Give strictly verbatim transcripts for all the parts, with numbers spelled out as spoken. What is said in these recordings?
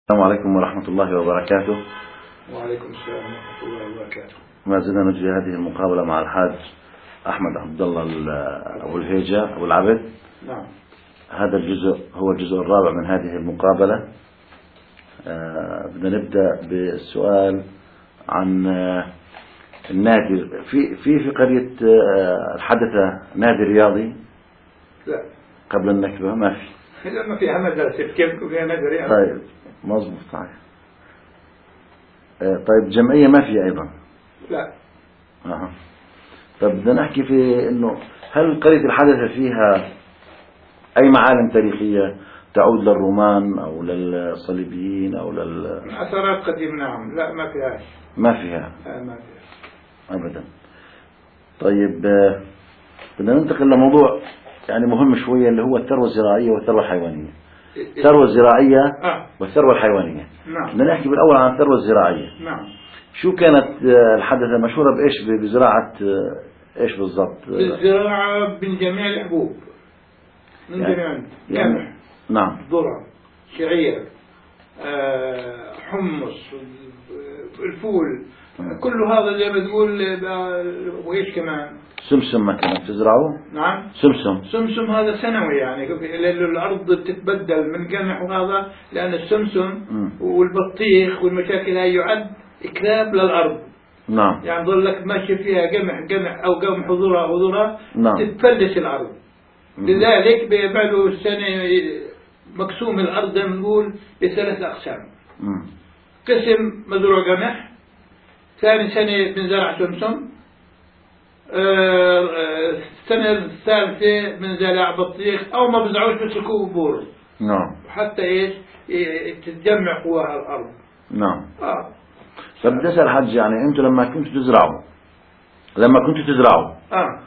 السلام عليكم ورحمة الله وبركاته. وعليكم السلام ورحمة الله وبركاته. ما زلنا نجري هذه المقابلة مع الحاج أحمد عبد الله أبو الهيجة أبو العبد. نعم. هذا الجزء هو الجزء الرابع من هذه المقابلة. آه بدنا نبدأ بالسؤال عن آه النادي. في في في قرية آه الحدثة نادي رياضي؟ لا. قبل النكبة ما في. لا، ما فيها مدرسة، كيف فيها نادي رياضي؟ طيب مظبوط صحيح. آه طيب جمعية ما في أيضا؟ لا. أه. طب بدنا نحكي في إنه هل قرية الحدثة فيها أي معالم تاريخية تعود للرومان أو للصليبيين أو لل أثرات قديمة؟ نعم. لا، ما فيهاش. ما فيها؟ لا، ما فيها أبدا. طيب بدنا ننتقل لموضوع يعني مهم شوية اللي هو الثروة الزراعية والثروة الحيوانية. الثروة الزراعية آه. والثروة الحيوانية. نعم. بدنا نحكي بالأول عن الثروة الزراعية. نعم. شو كانت الحدثة مشهورة بإيش؟ بزراعة إيش بالضبط؟ بالزراعة من جميع الحبوب، من يعني جميع يعني قمح، نعم، ذرة، شعير، آه، حمص، الفول، كل هذا زي ما تقول. وإيش كمان؟ سمسم مثلا تزرعوه؟ نعم. سمسم. سمسم هذا سنوي، يعني لأن الأرض تتبدل من قمح وهذا، لأن السمسم م. والبطيخ والمشاكل هاي يعد إكلاب للأرض. نعم. يعني ظل لك ماشي فيها قمح قمح أو قمح وذرة وذرة، نعم. تتفلس الأرض. م. لذلك بيعملوا السنة مقسوم الأرض نقول لثلاث أقسام. م. قسم مزروع قمح، ثاني سنة بنزرع سمسم، السنة الثالثة من زرع بطيخ أو ما بزرعوش بتركوه بور. نعم. حتى إيش تتجمع قواها الأرض. نعم. آه. فبدي أسأل حج، يعني أنتم لما كنتوا تزرعوا لما كنتوا تزرعوا آه.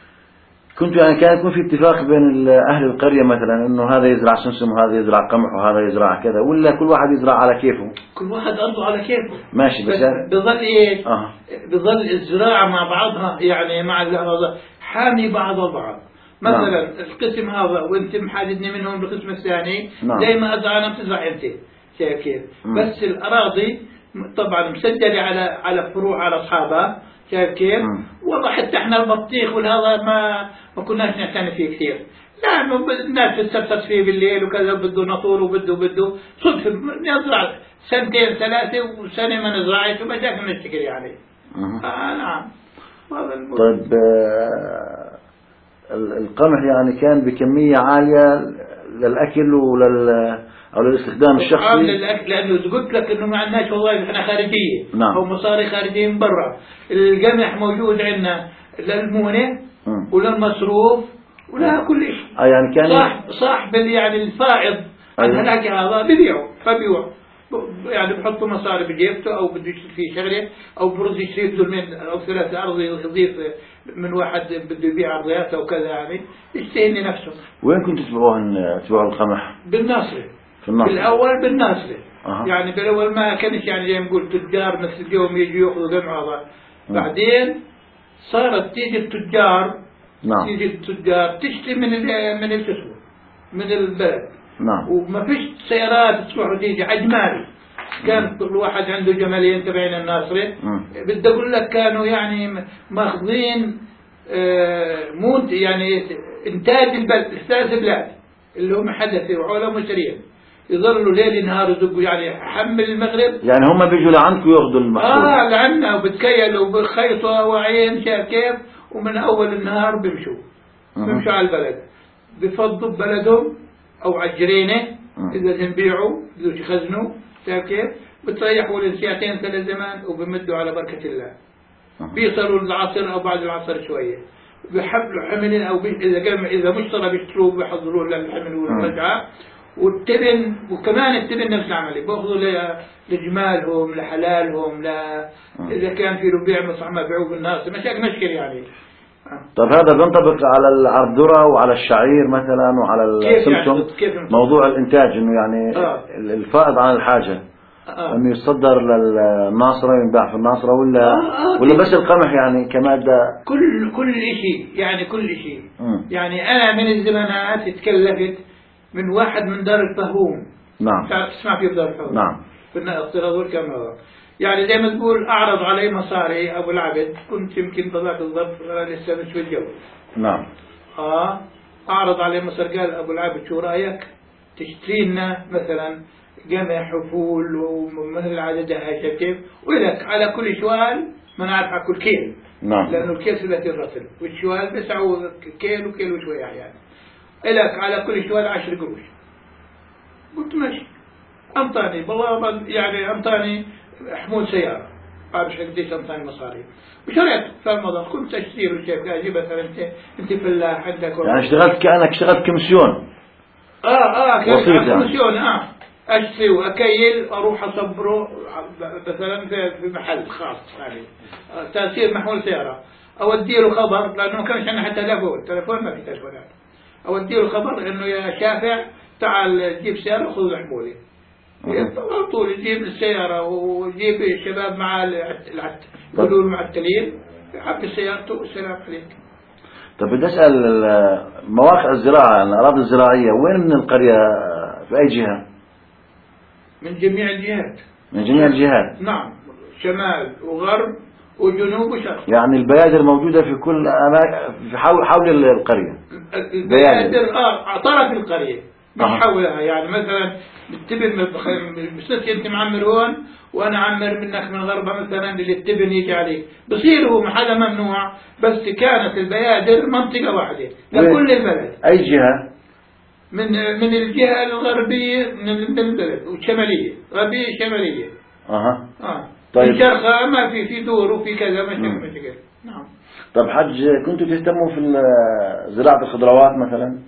كنتوا يعني كان يكون في اتفاق بين أهل القرية مثلا إنه هذا يزرع سمسم وهذا يزرع قمح وهذا يزرع كذا، ولا كل واحد يزرع على كيفه؟ كل واحد أرضه على كيفه. ماشي، بس, بس بظل إيش؟ آه. بظل الزراعة مع بعضها، يعني مع هذا حامي بعض البعض. مثلا نعم. القسم هذا وانت محددني منهم بالقسم الثاني، نعم. زي ما ازرع انا بتزرع انت، شايف كيف؟ مم. بس الاراضي طبعا مسجله على على فروع على اصحابها، شايف كيف؟ مم. والله حتى احنا البطيخ والهذا ما ما كناش نعتني فيه كثير، لا الناس تستفسر فيه بالليل وكذا، بده نطور وبده بده صدفه نزرع سنتين ثلاثه وسنه ما نزرعش ومشاكل نشتكي يعني. آه نعم. طيب آه القمح يعني كان بكمية عالية للأكل ولل أو للاستخدام الشخصي؟ للأكل، لأنه قلت لك إنه ما عندناش وظائف إحنا خارجية. نعم. أو مصاري خارجية من برا. القمح موجود عندنا للمونة وللمصروف ولا كل شيء. آه يعني كان صاحب صاحب يعني الفائض عن أيوه. هلاك هذا ببيعه فبيوع، يعني بحطوا مصاري بجيبته أو بده يشتري فيه شغلة أو برز يشتري دولمين أو ثلاثة أرض يضيف من واحد بده يبيع أرضياته وكذا، يعني يستهني نفسه. وين كنتوا تبيعوهن تبيعوا القمح؟ بالناصرة. في الناصرة. بالأول بالناصرة. أه. يعني بالأول ما كانش يعني زي ما نقول تجار مثل اليوم يجوا يأخذوا قمح هذا. بعدين صارت تيجي التجار. نعم. تيجي التجار تشتري من من الكسوة من البلد. نعم. وما فيش سيارات تروح وتيجي عجمال. كان كل واحد عنده جمالين تبعين الناصرة. بدي أقول لك كانوا يعني ماخذين آه مود يعني إنتاج البلد، إحساس البلاد اللي هم حدثوا وعلماء مشترين يظلوا ليل نهار يدقوا، يعني حمل المغرب. يعني هم بيجوا لعندكم ياخذوا المحصول؟ آه لعنا وبتكيلوا وبخيطوا وعين شايف كيف، ومن أول النهار بيمشوا بيمشوا على البلد، بفضوا ببلدهم أو على الجرينة إذا يبيعوا إذا يخزنوا شايف كيف، بتريحوا لساعتين ثلاث زمان وبمدوا على بركة الله. بيصلوا العصر أو بعد العصر شوية بيحملوا حمل أو بي إذا كان إذا مشترى بيشتروه بيحضروه للحمل والرجعة. والتبن وكمان التبن نفس العملية بيأخذوا لجمالهم لحلالهم، لا إذا كان في له بيع مصحمة بيعوه بالناس مشاكل مشكل يعني. طب هذا بينطبق على الذرة وعلى الشعير مثلا وعلى السمسم؟ يعني موضوع الإنتاج إنه يعني آه. الفائض عن الحاجة آه. إنه يصدر للناصرة ينباع في الناصرة ولا آه آه ولا بس القمح يعني كمادة؟ كل كل شيء يعني كل شيء. يعني أنا من الزمانات تكلفت من واحد من دار الفهوم نعم. تسمع فيه بدار الحوض. نعم. في الاقتراض والكاميرا. يعني زي ما تقول أعرض علي مصاري أبو العبد، كنت يمكن بذاك الظرف لسه مش متجوز. نعم. آه أعرض علي مصاري، قال أبو العبد شو رأيك تشتري لنا مثلا قمح وفول ومثل عددها كيف، ولك على كل شوال ما نعرف على كل كيل. نعم. لأنه الكيل ثلاثين رطل والشوال بيسعوا كيل وكيل وشوية يعني. إلك على كل شوال عشر قروش. قلت ماشي. أمطاني والله يعني أمطاني حمول سيارة، بعرفش قديش أمطاني مصاري، وشريت في رمضان كنت أشتري وشيك أجيب مثلا أنت أنت فلاح عندك يعني اشتغلت كأنك اشتغلت كمسيون. آه آه كنت يعني. كمسيون. آه أشتري وأكيل أروح أصبره مثلا في محل خاص يعني تأثير محمول سيارة، أودي له خبر لأنه ما كانش عندنا حتى تلفون، تلفون ما في تلفونات، أودي له خبر إنه يا شافع تعال جيب سيارة وخذ حمولي. على طول يجيب السيارة ويجيب الشباب مع العت يقولوا المعتلين يحب سيارته والسلام عليك. طب بدي أسأل مواقع الزراعة الأراضي الزراعية وين من القرية في أي جهة؟ من جميع الجهات. من جميع الجهات. نعم شمال وغرب وجنوب وشرق. يعني البيادر موجودة في كل أماكن في حول حول القرية. البيادر آه طرف القرية مش أه. حولها، يعني مثلا التبن بصير انت معمر هون وانا عمر منك من غربة مثلا اللي التبن يجي عليه بصير هو هذا ممنوع، بس كانت البيادر منطقة واحدة لكل البلد. أي جهة؟ من من الجهة الغربية من البلد والشمالية، غربية شمالية. أها. آه. طيب. الشرقة ما في في دور وفي كذا مشاكل مشاكل. نعم. طب حج كنتوا تهتموا في زراعة الخضروات مثلا؟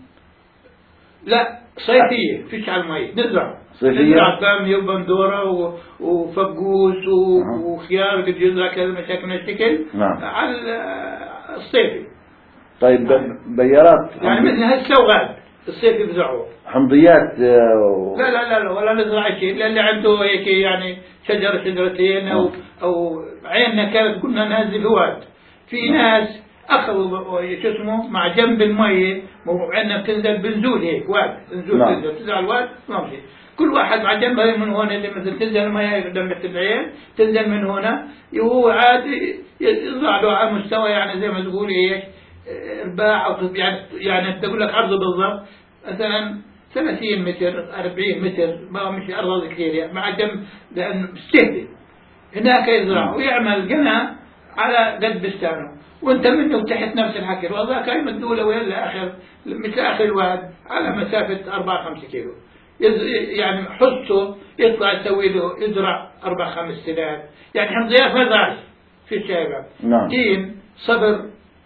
لا صيفية فيش على المي نزرع. صيفية؟ نزرع بامية وبندورة وفقوس وخيار قد يزرع كذا مشاكل من الشكل. نعم. على الصيفي. طيب بيارات يعني مثل هسه وغاد الصيفي بزرعوه. حمضيات و... لا لا لا ولا نزرع شيء، للي عنده هيك يعني شجرة شجرتين أو أوه. أو عيننا كانت كنا نهز هواد. في ناس أخذوا شو اسمه مع جنب المية عندنا بتنزل بنزول هيك واد نزول نعم. تنزل تنزل الواد ماشي كل واحد مع جنبه من هون اللي مثل تنزل المية قدام العين تنزل من هنا وهو عادي يطلع له على مستوى يعني زي ما تقول ايش ارباع او يعني يعني تقول لك عرضه بالضبط مثلا ثلاثين متر أربعين متر ما مش أرض كثير يعني مع جنب لأنه بستهدف هناك يزرع ويعمل قناة على قد بستانه وانت منه تحت نفس الحكي والله كان مدوله وين لاخر مثل اخر الواد على مسافه أربعة خمسة كيلو يعني حصه يطلع يسوي له يزرع أربع خمس سنوات يعني حمضيات ما زرعش في الشارع. نعم. دين صبر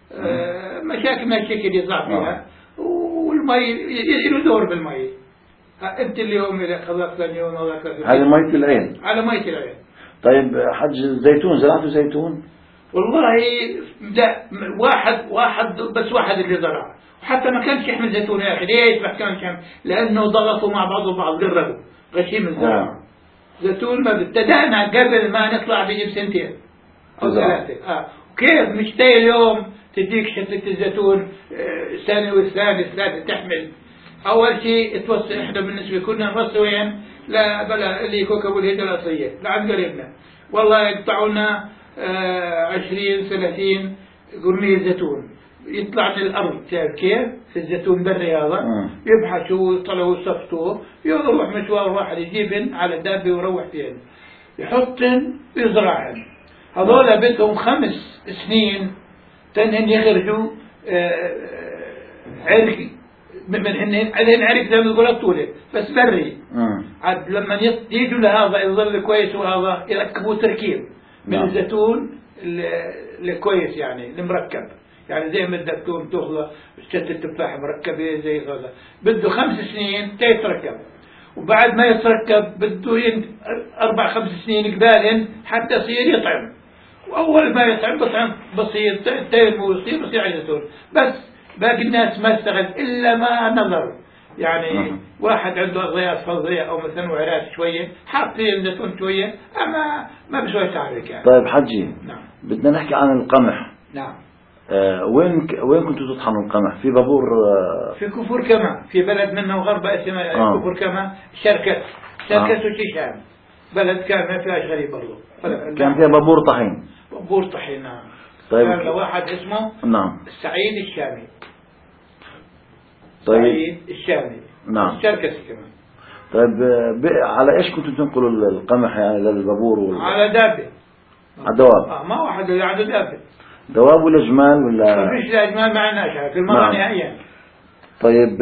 آه مشاكل ما الشكل يزرع فيها والمي له دور بالمي. انت اليوم اذا خلصت اليوم هذه مية العين على مية العين. طيب حج زيتون زرعتوا زيتون؟ والله لا واحد واحد بس واحد اللي زرع وحتى ما كانش يحمل زيتون يا اخي ليش ما كانش يحمل؟ لانه ضغطوا مع بعض البعض قربوا غشيم الزراعه. زيتون ما ابتدأنا قبل ما نطلع بيجيب سنتين او ثلاثه اه وكيف مش زي اليوم تديك شتلة الزيتون سنه والثاني ثلاثه تحمل. اول شيء توصل احنا بالنسبه كنا نوصل وين؟ لا بلا اللي كوكب الهجره الاصليه لعند قريبنا والله يقطعوا لنا عشرين ثلاثين قرنية زيتون يطلع من الأرض كيف في الزيتون بري هذا يبحثوا يطلعوا يصفتوه يروح مشوار واحد يجيبن على دابة ويروح فيهن يحطن ويزرعهن هذول بدهم خمس سنين تنهن يخرجوا عرق من هن عليهن عرق زي ما يقولوا طوله بس بري عاد لما يجوا لهذا يظل كويس وهذا يركبوا تركيب من نعم. الزيتون الكويس يعني المركب يعني زي ما بدك تكون تاخذ شتة التفاح مركبة زي هذا بده خمس سنين تيتركب وبعد ما يتركب بده أربع خمس سنين قبالين حتى يصير يطعم وأول ما يطعم بطعم بصير تيم ويصير بصير على زيتون بس باقي الناس ما اشتغل إلا ما نظر يعني أه. واحد عنده أغذيات فضية أو مثلا وعرات شوية حاطين زيتون شوية أما ما بسوي تعريك يعني. طيب حجي نعم. بدنا نحكي عن القمح. نعم. آه وين ك... وين كنتوا تطحنوا القمح؟ في بابور آه في كفر كما، في بلد منا وغربة اسمها آه. كفر كما شركة شركة آه. وشيشان، بلد كان ما فيهاش غريب برضه، كان فيها بابور طحين. بابور طحين نعم. طيب كان واحد اسمه نعم سعيد الشامي. طيب سعيد الشامي نعم. شركة كمان. طيب ب... على ايش كنتوا تنقلوا القمح يعني للبابور وال... على دابة. على دواب. اه ما واحد اللي عنده دابة. دواب ولا جمال ولا؟ ما فيش لا جمال، ما عندناش في المرة نعم. نهائيا. طيب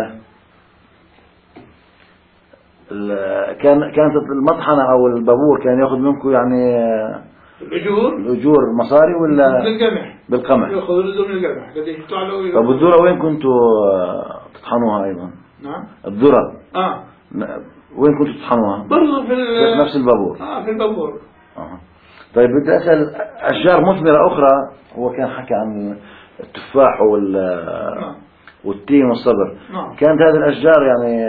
كان كانت المطحنة او البابور كان ياخذ منكم يعني الأجور؟ الأجور مصاري ولا بالقمح؟ بالقمح. ياخذ الأجور من القمح. قد يطلع له. طب الذرة وين كنتوا تطحنوها أيضا؟ نعم. الذرة. اه. وين كنتوا تطحنوها؟ برضه في نفس البابور. اه في البابور. اه. طيب بدي أسأل أشجار مثمرة أخرى، هو كان حكى عن التفاح وال نعم. والتين والصبر. نعم. كانت هذه الأشجار يعني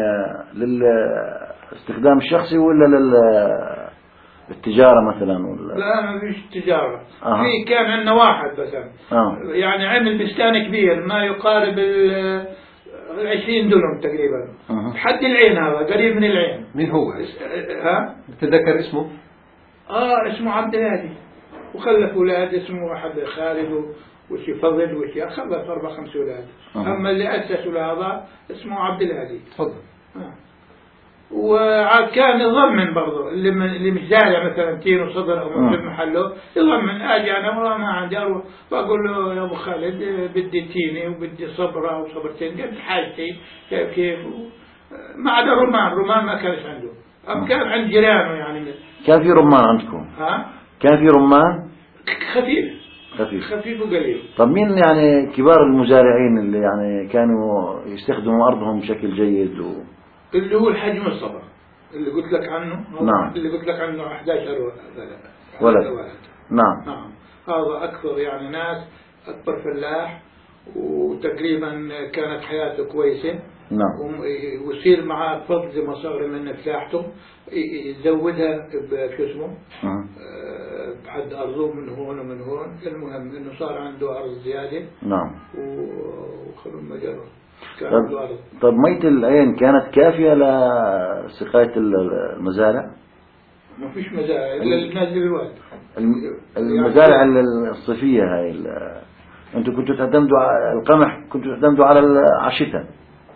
للاستخدام الشخصي ولا للتجارة مثلا ولا؟ لا ما فيش تجارة. آه. في كان عندنا واحد مثلا آه. يعني عمل بستان كبير ما يقارب ال عشرين دونم تقريبا. آه. حد العين، هذا قريب من العين. مين هو؟ ها؟ تتذكر اسمه؟ اه اسمه عبد الهادي، وخلف اولاد اسمه واحد خالد وشي فضل وشي، خلف اربع خمس اولاد. آه. اما اللي اسسوا لهذا اسمه عبد الهادي. تفضل. آه. وعاد كان يضمن برضه اللي, من اللي مش زارع مثلا تين وصدر او في محله يضمن. اجي انا والله ما عندي اروح واقول له يا ابو خالد بدي تيني وبدي صبره وصبرتين قد حاجتي كيف كيف. ما عدا رمان، رمان ما كانش عنده. أم كان عند جيرانه يعني. كان في رمان عندكم؟ ها؟ كان في رمان خفيف خفيف خفيف وقليل. طب مين يعني كبار المزارعين اللي يعني كانوا يستخدموا أرضهم بشكل جيد و... اللي هو الحاج مصطفى اللي قلت لك عنه. نعم. اللي قلت لك عنه أحد عشر ولد. ولد. نعم. نعم. هذا أكثر يعني ناس، أكبر فلاح، وتقريبا كانت حياته كويسة. نعم. ويصير معاه فضل زي ما صار من فلاحته يزودها بشو اسمه أه. بحد أرضه من هون ومن هون. المهم إنه صار عنده أرض زيادة. نعم. وخلوا المجرة كان طب, عنده أرض. طب مية العين كانت كافية لسقاية المزارع؟ ما فيش مزارع إلا اللي نازل الواد. المزارع الصيفية هاي ال... أنتوا كنتوا تعتمدوا على القمح، كنتوا تعتمدوا على الشتاء؟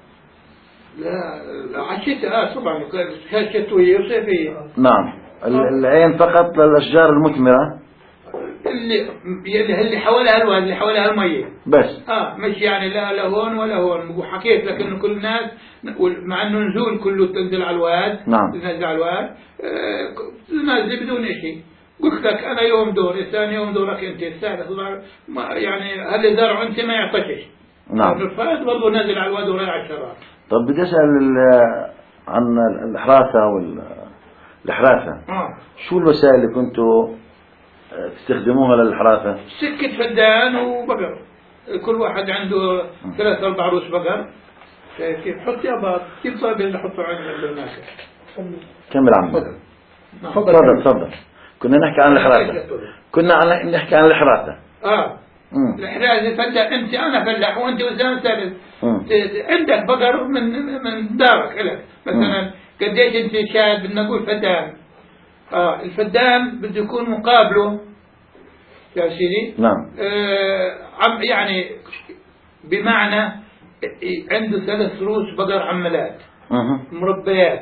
لا الشتاء آه طبعا كانت شتوية وصيفية. نعم. العين فقط للأشجار المثمرة اللي اللي حوالها الواد، اللي حوالها المية بس. اه مش يعني لا لا هون ولا هون. وحكيت لك انه كل الناس مع انه نزول كله تنزل على الواد. نعم. تنزل على الواد آه نازل بدون شيء. قلت لك انا يوم دور، الثاني يوم دورك انت، الثالث يعني هل زرع انت ما يعطيش. نعم. الفائد برضه نازل على الواد ورايح على الشراب. طب بدي اسال عن الحراثه والحراثه. اه شو الوسائل اللي كنتوا تستخدموها للحراثه؟ سكة فدان وبقر. كل واحد عنده ثلاث اربع روس بقر. شايف كيف؟ حط يابا كيف صار اللي حطوا عندنا بالناس. كمل عمي. تفضل تفضل. كنا نحكي عن الحراثه. كنا عن نحكي عن الحراثه. اه الحراثه فلاح. انت انا فلاح وانت وزان ثالث. عندك بقر من من دارك لك مثلا. قديش انت شاهد بدنا نقول فدان. اه الفدان بده يكون مقابله يا سيدي. نعم. آه يعني بمعنى عنده ثلاث رؤوس بقر عملات. أه. مربيات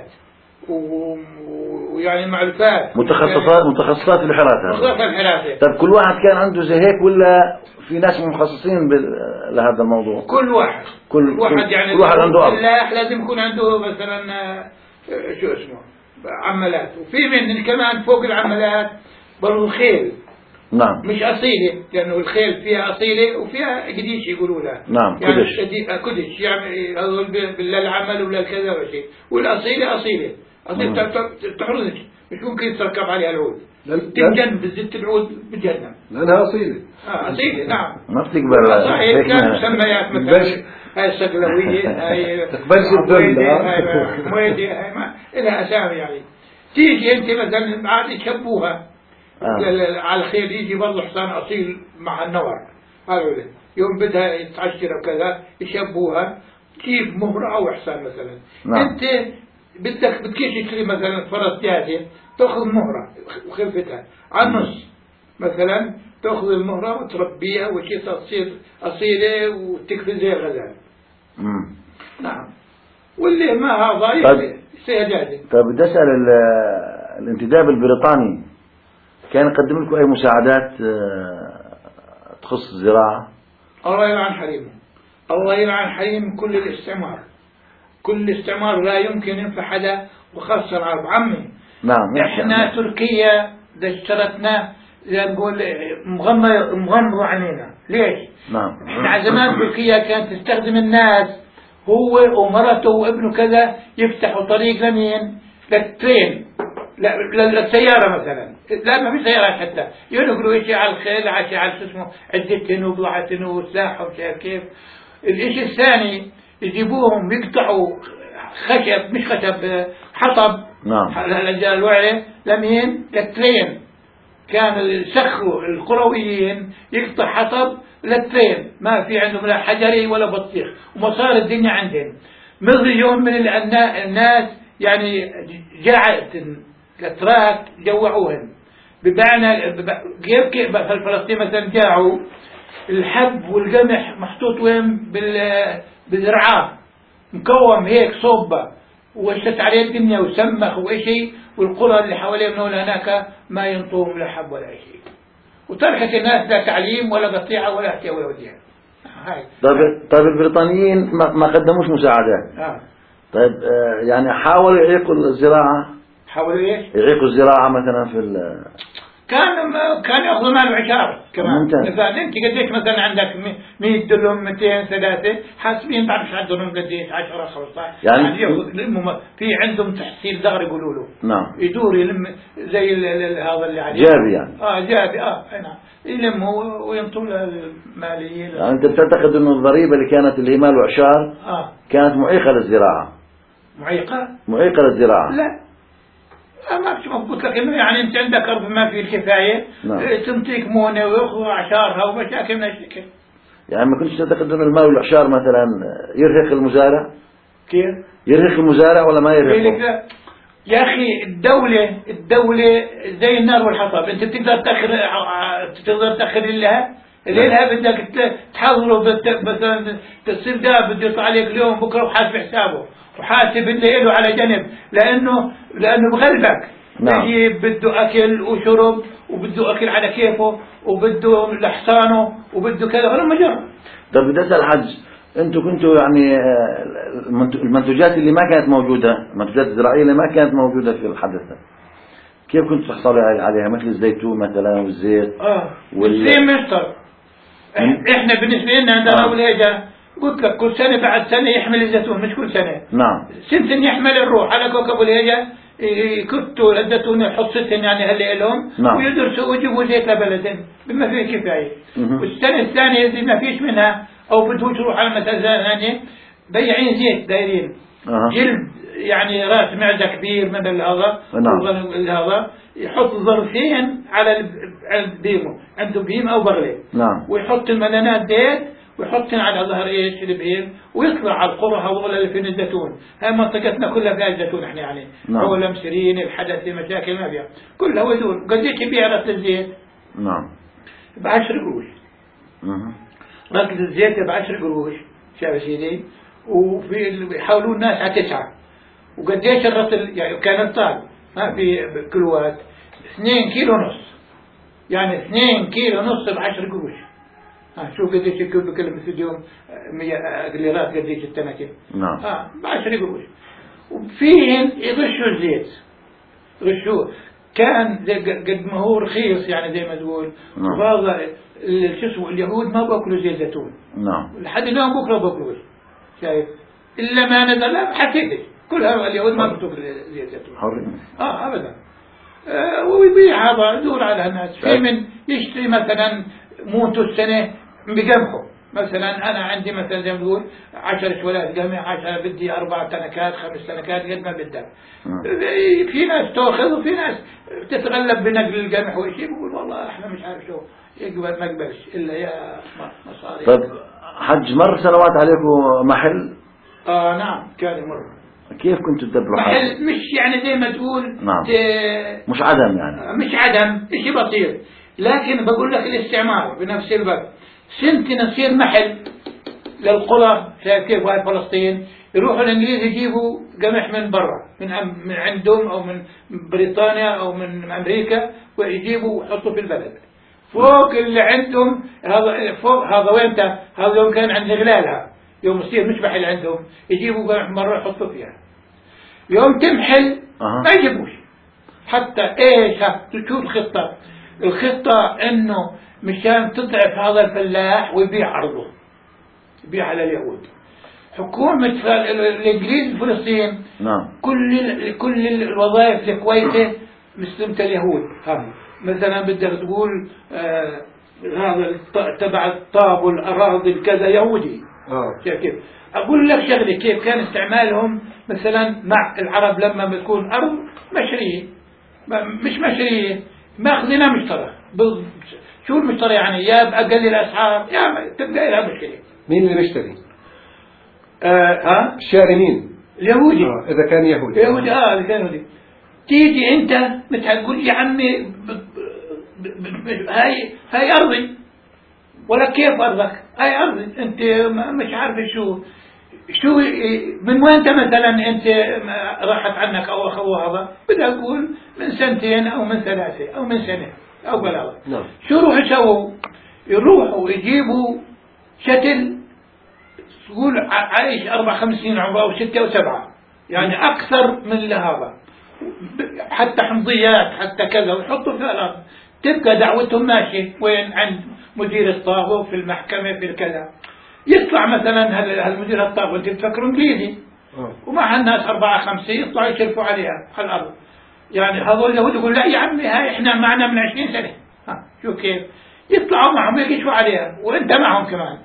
ويعني معلوفات متخصصات متخصصات في الحراثه. متخصصات في الحراثه. طب كل واحد كان عنده زي هيك ولا في ناس مخصصين لهذا الموضوع؟ كل واحد كل, كل واحد يعني كل واحد عنده أرض. فلاح لازم يكون عنده مثلا شو اسمه عملات. وفي من كمان فوق العملات برضو خيل. نعم. مش أصيلة، لأنه الخيل فيها أصيلة وفيها قديش يقولوا لها. نعم. يعني كدش. كدش يعني هذول لا العمل ولا الكذا ولا شيء. والأصيلة أصيلة أصيلة تحرزك مش ممكن تركب عليها العود. تنجن بالزت العود بجهنم. لأنها أصيلة. آه أصيلة نعم. ما بتقبل. صحيح كان مسميات مثلا هاي الصقلوية هاي تقبلش الذل. هاي مويدة هاي ما لها أسامي يعني. تيجي أنت مثلا عاد يشبوها. آه. على الخيل يجي برضه حصان أصيل مع النور هذول يوم بدها يتعشر وكذا يشبوها كيف مهرة أو إحسان مثلا. نعم. أنت بدك بدكيش تشتري مثلا فرس جاهزة تأخذ مهرة وخلفتها على النص مثلا، تأخذ المهرة وتربيها وشي تصير أصيلة وتكفي زي الغزال. نعم. واللي ما هذا طيب سيجازي. طيب بدي أسأل الانتداب البريطاني كان يقدم لكم أي مساعدات تخص الزراعة؟ الله يلعن حريمه، الله يلعن حريم كل الاستعمار. كل الاستعمار لا يمكن ينفع حدا وخاصة العرب. عمي نعم. احنا تركيا اشترتنا زي ما نقول مغمض مغمض عنينا. ليش؟ نعم. احنا على زمان تركيا كانت تستخدم الناس هو ومرته وابنه كذا يفتحوا طريق لمين؟ للترين، لا للسيارة مثلا، لا ما في سيارات حتى، ينقلوا شيء على الخيل على شيء على شو اسمه عدتين وبضعتين وسلاحهم شايف كيف. الشيء الثاني يجيبوهم يقطعوا خشب مش خشب حطب. نعم. الرجال الوعي لمين؟ للترين. كان يسخروا القرويين يقطع حطب للترين، ما في عندهم لا حجري ولا بطيخ، ومصار الدنيا عندهم. مضي يوم من الناس يعني جاعت الاتراك جوعوهم، بمعنى كيف فلسطين مثلا جاعوا الحب والقمح محطوط وين بالرعاف مكوم هيك صوبة وشت عليه الدنيا وسمخ وإشي، والقرى اللي حواليه من هناك ما ينطوهم لا حب ولا شيء، وتركت الناس لا تعليم ولا قطيعة ولا احتياء ولا وديعة. هاي. طيب طيب البريطانيين ما, ما قدموش مساعدات. آه. طيب آه يعني حاولوا يعيقوا الزراعة. حاولوا ايش؟ يعيقوا الزراعة مثلا في ال كان كان ياخذوا مال العشار كمان. مثلا انت قديش مثلا عندك مية دلهم مئتين ثلاثة حاسبين بعرفش عندهم قديش عشرة خمسطعش يعني, يعني ياخذ في عندهم تحصيل دغري يقولوا له. نعم. يدور يلم زي هذا اللي عليه جابي يعني. اه جابي اه نعم يلموا وينطوا له الماليين. يعني انت بتعتقد انه الضريبة اللي كانت اللي هي مال وعشار اه كانت معيقة للزراعة؟ معيقة؟ معيقة للزراعة. لا ما فيش قلت لك انه يعني انت عندك ارض ما في الكفايه. نعم. تنطيك مونه وياخذوا اعشارها ومشاكل من الشكل. يعني ما كنتش تعتقد انه المال والعشار مثلا يرهق المزارع؟ كيف؟ يرهق المزارع ولا ما يرهقه؟ يا اخي الدوله الدوله زي النار والحطب، انت بتقدر تاخر تقدر تاخر لها ليلها بدك تحضره مثلا تصير ده بده يطلع عليك اليوم بكره وحاسب حسابه وحاسب اللي له على جنب، لانه لانه بغلبك. نعم. يجي بده اكل وشرب وبده اكل على كيفه وبده لحصانه وبده كذا ولا مجرد. طب بدي اسال حج، انتم كنتوا يعني المنتوجات اللي ما كانت موجوده، المنتوجات الزراعيه اللي ما كانت موجوده في الحدث ده، كيف كنتوا تحصلوا عليها مثل الزيتون مثلا والزيت؟ اه وال... زي مستر. احنا بالنسبه لنا عندنا آه. اول هيجا قلت لك كل سنه بعد سنه يحمل الزيتون، مش كل سنه. نعم. سنتين يحمل الروح على كوكب الهيجا يكتوا الزيتون يحط ستين يعني هلا لهم. نعم. ويدرسوا ويجيبوا زيت لبلدهم بما فيه كفايه. والسنه الثانيه اذا ما فيش منها او بده يروح على مثلا ثانيه بيعين زيت دايرين. أه. جلد يعني راس معده كبير من هذا. نعم. هذا يحط ظرفين على البهيمه، عنده بهيمه او بغله. نعم. ويحط الملانات زيت ويحطن على ظهر ايش البهيم ويطلع على القرى هذول اللي في الزيتون. هاي منطقتنا كلها فيها الزيتون احنا يعني. نعم. اول مسرين الحدث المشاكل ما فيها كلها ويدور. قديش يبيع رطل الزيت؟ نعم. ب عشرة قروش. اها. رطل الزيت ب عشرة قروش شايف سيدي. وفي يحاولوا الناس على تسعة. وقديش الرطل يعني كان طال ما في كيلوات اثنين كيلو ونص، يعني اثنين كيلو ونص ب عشرة قروش. ها شوف قديش يكون بكلمة في اليوم مية ليرات قديش التنكة. نعم. اه ب عشرة قروش. وفيهن يغشوا الزيت غشوه كان قد ما هو رخيص يعني زي ما تقول. نعم. وهذا شو اسمه اليهود ما باكلوا زيت زيتون. نعم. لحد اليوم بكره باكلوش شايف الا ما نزل لا حسيتش كل هذا اليهود ما بتاكل زيت زيتون. حرين. اه ابدا. آه ويبيع هذا يدور على الناس. في من يشتري مثلا موتو السنه بقمحه مثلا. انا عندي مثلا زي ما تقول عشر شوالات قمح، عشرة بدي اربع تنكات خمس تنكات قد ما بدك. في ناس تاخذ وفي ناس تتغلب بنقل القمح وشيء بيقول والله احنا مش عارف شو يقبل ما يقبلش إلا يا مصاري. طيب حج مر سنوات عليكم محل؟ آه نعم كان يمر. كيف كنتوا تدبروا محل حالكم؟ مش يعني زي ما تقول نعم. ت- مش عدم يعني. مش عدم، شيء بسيط، لكن بقول لك الاستعمار بنفس الوقت سنتنا نصير محل للقرى. شايف كيف وهي فلسطين يروحوا الانجليز يجيبوا قمح من برا من من عندهم او من بريطانيا او من امريكا ويجيبوا ويحطوا في البلد فوق اللي عندهم. هذا فوق هذا وين ده؟ هذا يوم كان عند غلالها يوم يصير مش محل عندهم يجيبوا قمح مرة يحطوا فيها. يوم تمحل أه. ما يجيبوش حتى ايش. شو الخطة؟ الخطة انه مشان تضعف هذا الفلاح ويبيع ارضه، يبيع على اليهود. حكومة الانجليز في فلسطين نعم. كل كل الوظائف الكويسة مستلمة اليهود. ها مثلا بدك تقول آه هذا الط- تبع الطاب والاراضي الكذا يهودي. اه شايف كيف؟ اقول لك شغله كيف كان استعمالهم مثلا مع العرب لما بتكون ارض مشريه مش مشريه ماخذينها مشترى. بال- شو المشترى يعني؟ يا باقل الاسعار يا تبقى لها مشكله. مين اللي بيشتري؟ آه ها الشاري مين؟ اليهودي. آه إذا كان يهودي. يهودي اه اليهودي. تيجي انت بتقول يا عمي ب- ب- ب- هاي هاي ارضي. ولا كيف ارضك؟ هاي ارضي انت ما- مش عارف شو شو من وين انت مثلا انت راحت عنك او اخو هذا؟ بدي اقول من سنتين او من ثلاثه او من سنه او بلاغه. نعم. شو يروحوا يسووا؟ يروحوا يجيبوا شتل تقول ع- عايش اربع خمس سنين عمره او سته او سبعه يعني اكثر من هذا حتى حمضيات حتى كذا ويحطوا في الارض. تبقى دعوتهم ماشيه وين؟ عند مدير الطاقه في المحكمه في الكذا. يطلع مثلا هال- هالمدير الطاقه انت بتفكر انجليزي آه. ومع الناس أربعة خمسة يطلعوا يشرفوا عليها على الأرض. يعني هذول اليهود يقول لا يا عمي هاي إحنا معنا من عشرين سنة. ها شو كيف؟ يطلعوا معهم يكشفوا عليها وأنت معهم كمان.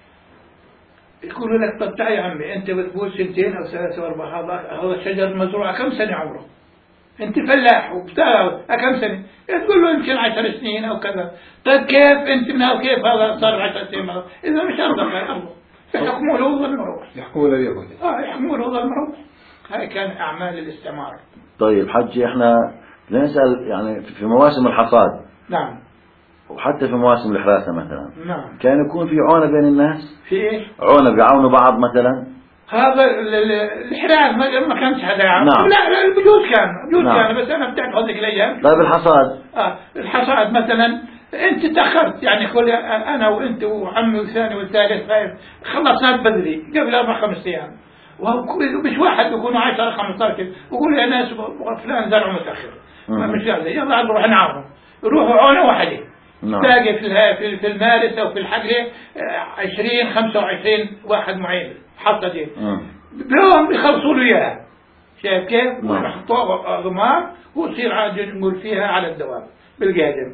يقولوا لك طب تعال يا عمي أنت بتقول سنتين أو ثلاثة وأربعة هذا هذا الشجر مزروع كم سنة عمره؟ أنت فلاح وبتعرف كم سنة؟ تقول له يمكن عشر سنين أو كذا. طيب كيف أنت من كيف هذا صار عشر سنين؟ إذا مش أرضك هاي أرضه فحكموا له وظل مروح. يحكمون اليهودي. اه يحمون وضع المروح. هاي كان أعمال الاستعمار. طيب حجي احنا نسأل يعني في مواسم الحصاد نعم وحتى في مواسم الحراثة مثلا نعم. كان يكون في عونة بين الناس؟ في ايش؟ عونة بيعاونوا بعض مثلا؟ هذا ال- ال- الحراث ما ما كانش هذا نعم. لا لا بجوز كان بجوز نعم. كان بس أنا بتعرف هذيك الأيام. طيب الحصاد؟ اه الحصاد مثلا أنت تأخرت يعني كل أنا وأنت وعمي والثاني والثالث هاي خلصنا بدري قبل أربع خمس أيام. ومش واحد يكونوا عشرة خمسطعش يقول يا ناس فلان زرعه متأخر. ما مم. مش هذا يلا نروح نعرفهم. روحوا عونة واحدة. نعم. تلاقي في الها- في في المارس او في الحقله عشرين خمسة وعشرين واحد معين حصه دي مم. بيوم يخلصوا له اياها. شايف كيف؟ نعم. ويحطوها ضمار وتصير عاد نقول فيها على الدوام بالقادم.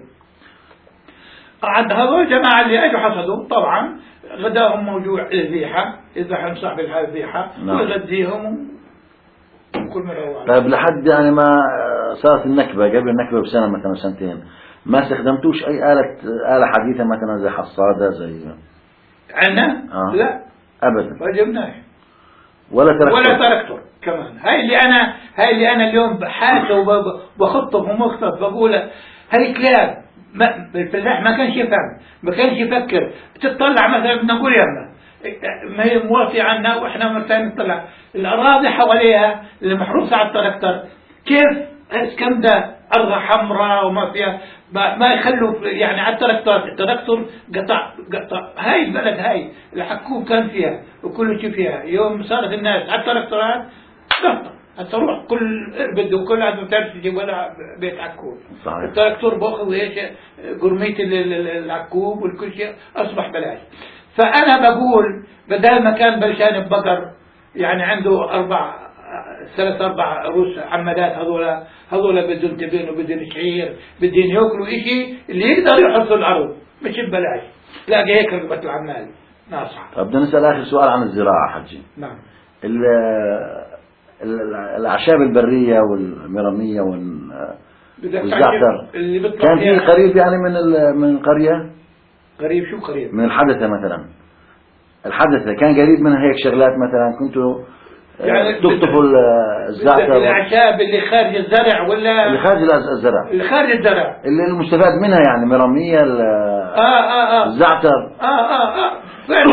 عند هذول الجماعه اللي اجوا حصدوا طبعا غداهم موجوع الذبيحه يذبح صاحب الذبيحه نعم. ويغذيهم وكل ما هو. طيب لحد يعني ما صارت النكبة قبل النكبة بسنة مثلا سنتين ما استخدمتوش أي آلة آلة حديثة مثلا زي حصادة زي عنا؟ آه. لا أبدا ما جبناش ولا تركتور ولا تركتور كمان. هاي اللي انا هاي اللي انا اليوم بحاسه وبخطب ومخطط بقول هاي كلاب. ما الفلاح ما كانش يفهم ما كانش يفكر. تطلع مثلا بنقول يلا ما هي موافي عنا واحنا مرتين نطلع الاراضي حواليها اللي محروسه على التركتور كيف كم ده ارضها حمراء وما فيها ما, ما يخلوا يعني على التركتور. التركتور قطع قطع هاي البلد هاي الحكوم كان فيها وكل شيء فيها. يوم صارت الناس على التركتورات قطع هتروح كل اربد وكل عاد بتعرف تجيب ولا بيت عكوب. صحيح. التركتور باخذ ايش قرمية العكوب والكل شيء اصبح بلاش. فانا بقول بدل ما كان بلشان ببقر يعني عنده اربع ثلاث اربع روس عمادات هذول هذول بدهم تبين وبدهم شعير بدهم ياكلوا شيء اللي يقدر يحطوا الارض مش ببلاش. تلاقي هيك رقبة العمال ناصحة. طب بدنا نسأل آخر سؤال عن الزراعة حجي. نعم. ال- ال- الأعشاب البرية والمرمية وال- والزعتر. اللي بيطلع كان في قريب يعني من من القرية. قريب شو قريب؟ من الحدثة مثلا. الحدثة كان قريب منها هيك شغلات مثلا كنتوا يعني تقطفوا الزعتر. الأعشاب اللي خارج الزرع ولا اللي خارج الزرع. اللي خارج الزرع. اللي المستفاد منها يعني مرمية آه آه آه الزعتر. آه آه آه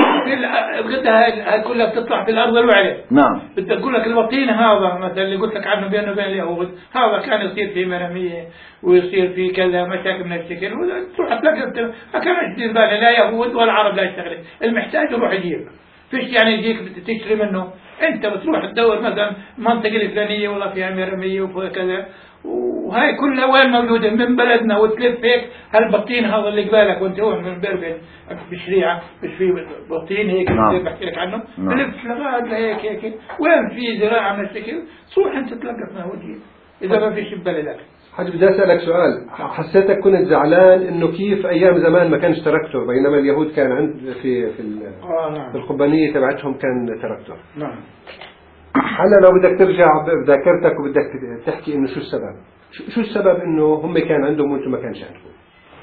هاي كلها بتطلع في الأرض الوعرة. نعم. بدي أقول لك البطين هذا مثلا اللي قلت لك عنه بينه وبين اليهود، هذا كان يصير فيه مرمية ويصير فيه كذا مشاكل من الشكل، تروح تلاقي كان يدير باله لا يهود ولا عرب لا يشتغل، المحتاج يروح يجيب. فيش يعني يجيك تشتري منه، أنت بتروح تدور مثلا المنطقة الفلانية والله فيها مرمية وكذا، وهاي كلها وين موجودة من بلدنا، وتلف هيك هالبطين هذا اللي قبالك وانت هون من بربن بالشريعة مش في بطين هيك نعم. بحكي لك عنه، نعم. تلف لغاية هيك هيك وين في زراعة من الشكل تروح انت تلقف ما وجهي إذا ما فيش ببلدك. حاج بدي أسألك سؤال، حسيتك كنت زعلان إنه كيف أيام زمان ما كانش تراكتور بينما اليهود كان عند في في, آه نعم. في القبانية تبعتهم كان تراكتور. نعم. هلا لو بدك ترجع بذاكرتك وبدك تحكي إنه شو السبب؟ شو السبب إنه هم كان عندهم وأنتم ما كانش عندكم؟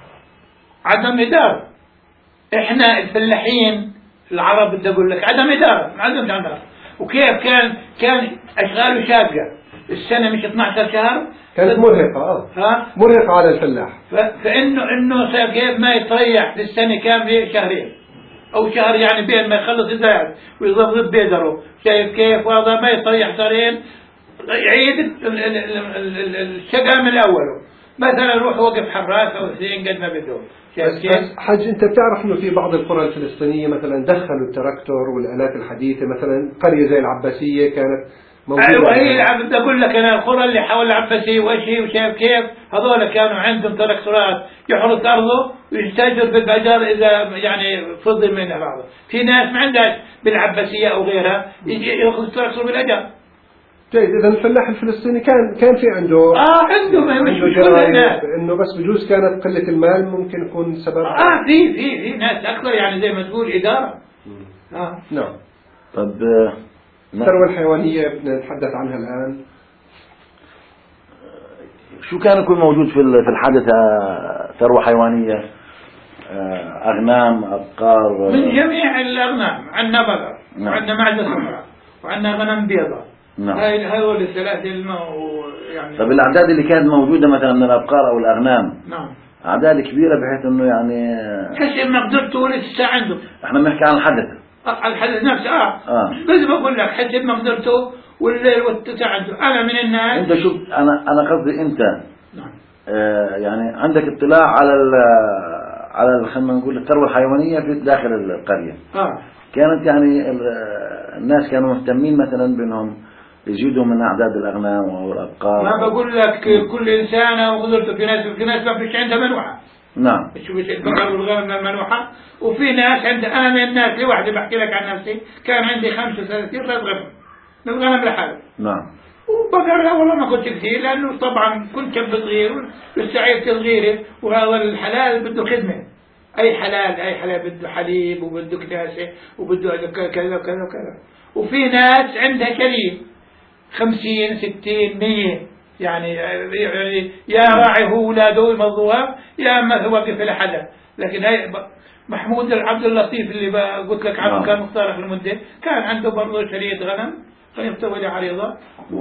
عدم إدارة. إحنا الفلاحين العرب بدي أقول لك عدم إدارة، عدم إدارة. وكيف كان كان أشغاله شاقة، السنة مش اثنا عشر شهر كانت مرهقة اه ها مرهقة على الفلاح. فإنه إنه كيف ما يطيح في السنة كاملة شهرين أو شهر يعني بين ما يخلص الزراعة ويضبط بيدره، شايف كيف؟ وهذا ما يطيح شهرين يعيد الشقة من الأول، مثلا يروح وقف حراس أو اثنين قد ما بدهم. بس, بس حج أنت بتعرف إنه في بعض القرى الفلسطينية مثلا دخلوا التراكتور والآلات الحديثة، مثلا قرية زي العباسية كانت موجودة. أيوة هي بدي أقول لك أنا القرى اللي حول العباسية وشيء وشايف كيف هذول كانوا عندهم تراكتورات يحرث أرضه ويستأجر بالبجار إذا يعني فضل منها بعض. في ناس ما عندهاش بالعباسية أو غيرها يجي يأخذ تراكتور بالأجار. جيد، إذا الفلاح الفلسطيني كان كان في عنده آه عنده مش مش كل الناس، إنه بس بجوز كانت قلة المال ممكن يكون سبب. آه في في في ناس أكثر يعني زي ما تقول إدارة. آه نعم. طب الثروة الحيوانية بدنا نتحدث عنها الآن. شو كان يكون موجود في في الحدث؟ ثروة حيوانية، أغنام، أبقار، من جميع الأغنام. عندنا بقر نعم. وعندنا معزة صفراء وعندنا غنم بيضاء. نعم. هاي هذول الثلاثة المو يعني. طب الأعداد اللي كانت موجودة مثلا من الأبقار أو الأغنام نعم. أعداد كبيرة بحيث إنه يعني حسب مقدرته لسه عنده. إحنا بنحكي عن الحدث. الحدث نفسه آه. آه. بس بقول لك حسب مقدرته والليل والتسع عنده. أنا من الناس. أنت شوف أنا أنا قصدي أنت نعم. آه يعني عندك اطلاع على ال على خلينا نقول الثروة الحيوانية في داخل القرية. آه. كانت يعني الناس كانوا مهتمين مثلا بأنهم يزيدوا من أعداد الأغنام أو الأبقار. ما بقول لك كل إنسان وقدرته، في ناس في ناس ما فيش عندها منوعة. نعم. شوف البقر والغنم من المنوحة، وفي ناس عند أنا من الناس لوحدي بحكي لك عن نفسي كان عندي خمسة وثلاثين ثلاث غنم من الغنم لحاله. نعم. وبقر والله ما كنت كثير لأنه طبعا كنت شاب صغير والسعيد صغيرة، وهذا الحلال بده خدمة. أي حلال أي حلال بده حليب وبده كناسة وبده كذا كذا وكذا. وفي ناس عندها شريك خمسين ستين مية يعني يعني يا راعي هو ولاده يمضوها يا اما واقف لحدا. لكن هي محمود العبد اللطيف اللي قلت لك عنه كان مختار في المدة كان عنده برضه شرية غنم كان يفتوي عريضة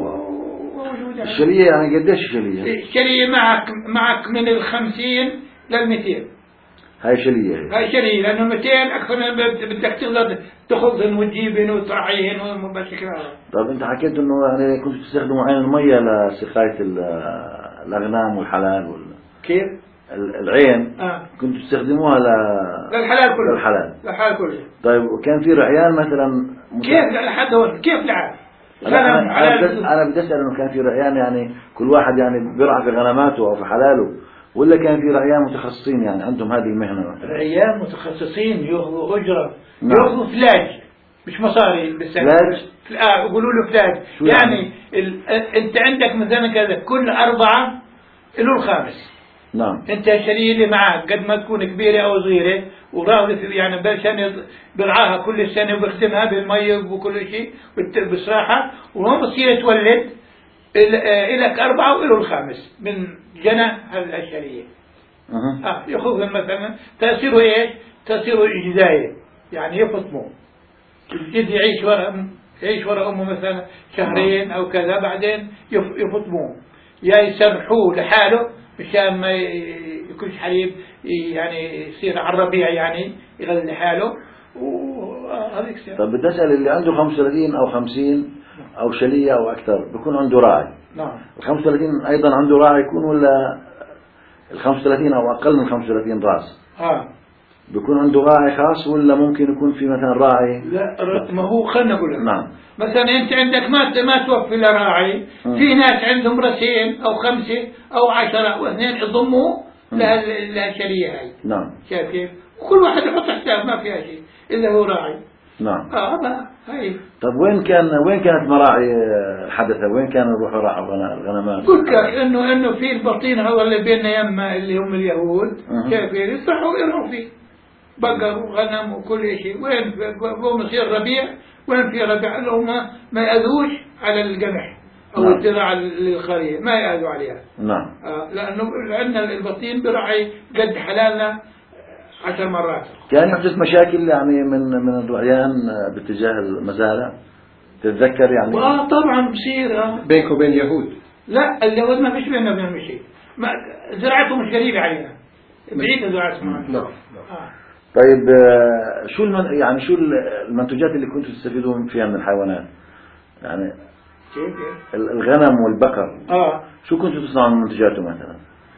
ووجود الشرية يعني قديش الشرية؟ الشرية معك معك من الخمسين للمئتين. هاي شرية هاي شرية لأنه مئتين أكثر من بدك تقدر تاخذهن وتجيبهن وترعيهن ومباشر. طب أنت حكيت إنه يعني كنت تستخدموا عين المية لسقاية الأغنام والحلال وال كيف؟ العين آه. كنتوا تستخدموها ل للحلال كله. للحلال. للحلال كله. طيب وكان في رعيان مثلا مت... كيف لحد هون كيف لعب؟ أنا أنا بدي أنا بدي أسأل إنه كان في رعيان يعني كل واحد يعني بيرعى في غنماته أو في حلاله، ولا كان في رعيان متخصصين يعني عندهم هذه المهنة مثلا؟ رعيان متخصصين ياخذوا أجرة. نعم. ياخذوا فلاج مش مصاري بالسنة. فلاج؟ آه يقولوا له فلاج. يعني, يعني ال... أنت عندك مثلا كذا كل أربعة له الخامس. نعم. أنت الشرية اللي معك قد ما تكون كبيرة أو صغيرة وراغلة يعني بلشان برعاها كل سنة وبخدمها بالمية وكل شيء بالصراحة، وهم بصير تولد إلك أربعة وإله الخامس من جنى الشرية. أه. آه يأخذهم مثلا تصير إيش؟ تصير إجزاية، يعني يفطموا الجد يعيش وراء يعيش وراء أمه مثلا شهرين أو كذا، بعدين يفطموه يا يسرحوه لحاله مشان ما يكونش حليب يعني يصير على الربيع يعني يغذي حاله. وهذا يصير. طب بدي أسأل اللي عنده خمسة وثلاثين أو خمسين أو شلية أو أكثر بيكون عنده راعي. نعم. ال خمسة وثلاثين أيضا عنده راعي يكون، ولا ال خمسة وثلاثين أو أقل من خمسة وثلاثين راس؟ آه. بيكون عنده راعي خاص، ولا ممكن يكون في مثلا راعي؟ لا ما هو خلنا نقول لك. نعم. مثلا أنت عندك ما ما توفي إلا راعي، في ناس عندهم راسين أو خمسة أو عشرة واثنين يضموا لها الشرية هاي. نعم. شايف كيف؟ وكل واحد يحط حساب ما فيها شيء إلا هو راعي. نعم. اه ما هاي. طب وين كان وين كانت مراعي حدثة؟ وين كانوا يروحوا راعوا الغنمات؟ قلت لك انه انه في البطين هذا اللي بيننا يما اللي هم اليهود كيف يصحوا يروحوا فيه بقر وغنم وكل شيء. وين بقوم يصير ربيع، وين في ربيع اللي هم ما يأذوش على القمح او نعم. الزراعة للخرية ما يأذوا عليها. نعم. آه لانه عندنا البطين براعي قد حلالنا عشر مرات. كان يحدث مشاكل يعني من من الرعيان باتجاه المزارع، تتذكر يعني؟ اه طبعا بصير. آه. بينك وبين اليهود؟ لا اليهود ما فيش بيننا وبينهم شيء، زراعتهم مش قريبة علينا، بعيدة زراعتهم. نعم. نعم. آه. طيب شو المن... يعني شو المنتوجات اللي كنتوا تستفيدون فيها من الحيوانات؟ يعني كيف الغنم والبقر. اه شو كنتوا تصنعوا من منتجاته مثلا؟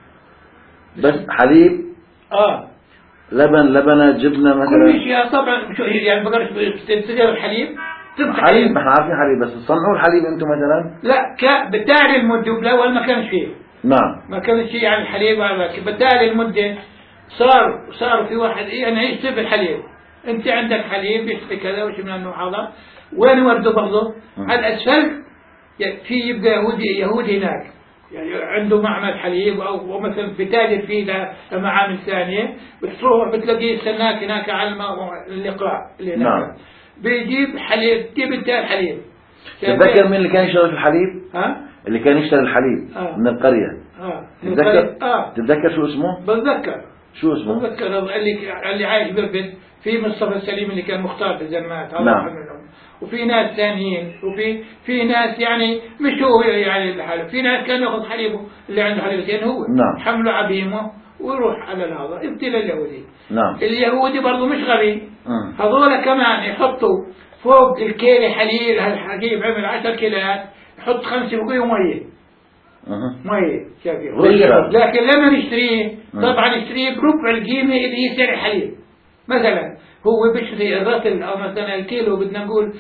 بس حليب؟ اه لبن، لبنة، جبنة مثلا؟ كل شيء طبعا. شو يعني بقرش تنتجر الحليب؟ حليب احنا عارفين حليب، بس تصنعوا الحليب انتم مثلا؟ لا ك بالتالي المدة بالاول ما كانش فيه. نعم. ما كانش شيء يعني الحليب هذا. بالتالي المدة صار صار في واحد ايه انا يشتري الحليب. انت عندك حليب يشتري كذا وش من النوع هذا. وين ورده برضه؟ على الاسفل في يبقى يهودي يهودي هناك يعني عنده معمل حليب او مثلا في تاجر فيه معامل ثانيه، بتروح بتلاقيه استناك هناك على الاقراء اللي هناك. نعم. بيجيب حليب، تجيب انت الحليب. تتذكر مين اللي كان يشتري في الحليب؟ ها؟ اللي كان يشتري الحليب آه. من القرية. اه تتذكر؟ اه تتذكر شو اسمه؟ بتذكر. شو اسمه؟ بتذكر اللي اللي عايش بربد في مصطفى السليم اللي كان مختار في الزلمات. نعم. وفي ناس ثانيين، وفي في ناس يعني مش هو يعني الحليب، في ناس كان ياخذ حليبه اللي عنده حليبتين هو. نعم. حمله عبيمه ويروح على هذا ابتلى اليهودي. نعم. اليهودي برضه مش غبي. أه. هذول كمان يحطوا فوق الكيلة حليب، هالحليب عمل عشر كيلات يحط خمسة بقيه مية. أه. مية شايف. لكن لما نشتريه طبعا نشتريه بربع القيمة اللي يسعر الحليب. مثلا هو بيشتري الرطل او مثلا الكيلو بدنا نقول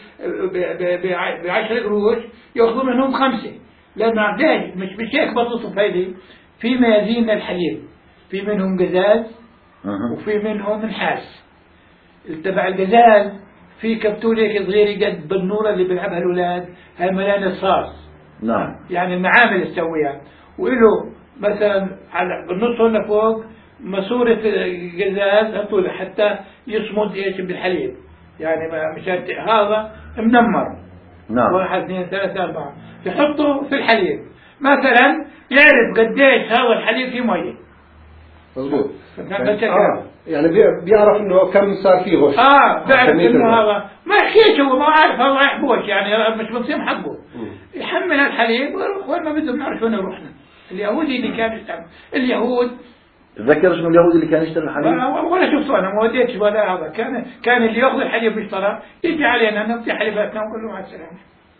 بعشر قروش ياخذوا منهم خمسة، لانه عبداج مش بشيك بسيط فايدة. في ميازين للحليب، في منهم قزاز أه. وفي منهم نحاس. تبع القزاز في كبتولة هيك صغيرة قد بالنورة اللي بيلعبها الاولاد، هاي مليانة الصاص. نعم. يعني المعامل تسويها، وإله مثلا على بالنص هنا فوق ماسورة قزاز هطول حتى يصمد ايش بالحليب، يعني مشان هذا منمر. نعم. واحد اثنين ثلاثة أربعة يحطه في الحليب مثلا، يعرف قديش هذا الحليب فيه مية. مظبوط. يعني, آه. يعني بيعرف انه كم صار فيه غش. اه بيعرف انه هذا ما يحكيش، هو ما عارف هذا يحبوش يعني مش بنصيب حقه. يحمل الحليب وين ما بدهم نعرف وين روحنا. اليهودي اللي كان يستعمل اليهود. تذكر اسم اليهودي اللي كان يشتري الحليب؟ ولا شفته انا ما وديتش ولا هذا. كان كان اللي ياخذ الحليب يشترى يجي علينا نبتي حليباتنا ونقول له مع السلامه.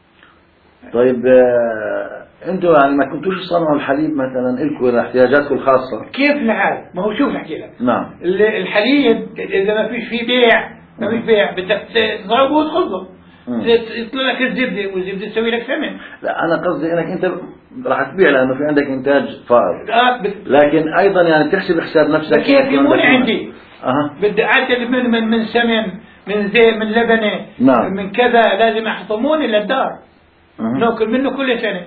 طيب آه، انتوا يعني ما كنتوش تصنعوا الحليب مثلا لكم احتياجاتكم الخاصه؟ كيف الحال؟ ما هو شوف احكي لك. نعم. الحليب اذا ما فيش فيه بيع ما فيش بيع بدك تضربه وتخلصه. يطلع لك الزبده والزبده تسوي لك ثمن. لا انا قصدي انك انت راح تبيع لانه في عندك انتاج فائض. آه بت... لكن ايضا يعني تحسب حساب نفسك. كيف يمون عندي؟ اها. بدي اعتل من من من سمن، من زيت، من لبنه. نعم. من كذا لازم احطموني للدار. ناكل منه كل سنه.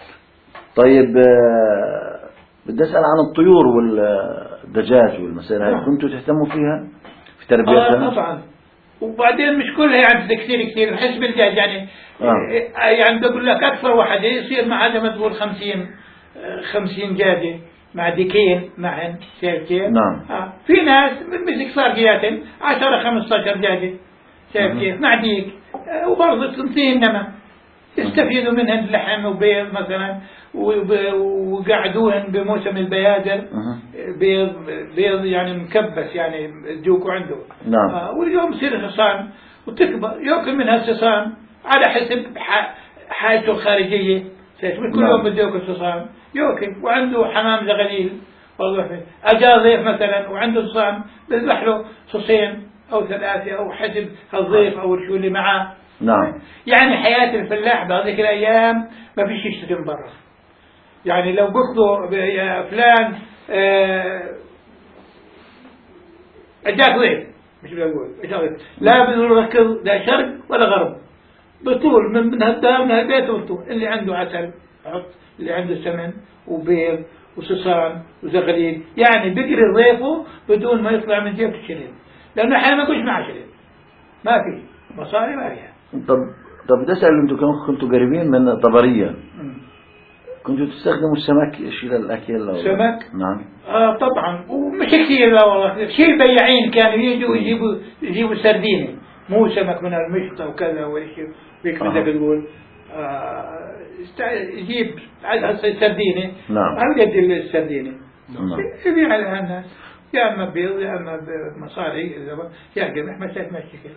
طيب آه بدي اسال عن الطيور والدجاج والمسائل هاي. كنتوا تهتموا فيها في تربيتها؟ آه طبعا. وبعدين مش كلها يعني كثير كثير حسب الدجاج يعني آه. يعني بقول لك أكثر واحد يصير مع هذا ما تقول خمسين خمسين جادة مع ديكين معهن شايف كيف؟ نعم. آه. في ناس مثل صارقيات عشرة خمسطعش جادة شايف كيف؟ مع ديك آه. وبرضه تنتين نما يستفيدوا منهن لحم وبيض مثلا وقعدوهن بموسم البيادر بيض بيض يعني مكبس يعني تجوكوا عنده. نعم. آه. واليوم يصير حصان وتكبر يأكل منها الحصان على حسب حالته الخارجية. كل يوم بده يأكل حصان يأكل، وعنده حمام زغليل والله أجا ضيف مثلا وعنده حصان بذبح له صوصين أو ثلاثة أو حسب الضيف أو الشو اللي معاه. نعم. يعني حياة الفلاح بهذيك الأيام ما فيش يشتري من برا. يعني لو قلت يا فلان أجاك ضيف مش بقول أجاك ضيف لا بنركض لا شرق ولا غرب بطول من من هالدار من هالبيت وطول اللي عنده عسل حط اللي عنده سمن وبيض وصصان وزغليل يعني بقري ضيفه بدون ما يطلع من جيبه الشريط لأنه أحيانا ما يكونش معه شريط ما في مصاري ما فيها. طب طب بدي أسأل أنتم كنتوا قريبين من طبرية كنتوا تستخدموا السمك شيء للأكل؟ سمك؟ نعم. آه طبعا ومش كثير لا والله شيء البياعين كانوا يجوا يجيبوا يجيبوا سردينة مو سمك من المشط وكذا وشيء بيك بدك تقول آه يجيب سردينة. نعم. هل قد السردينة؟ نعم. يبيع لها الناس يا أما بيض يا أما بمصاري يا قمح ما شايف مشكلة.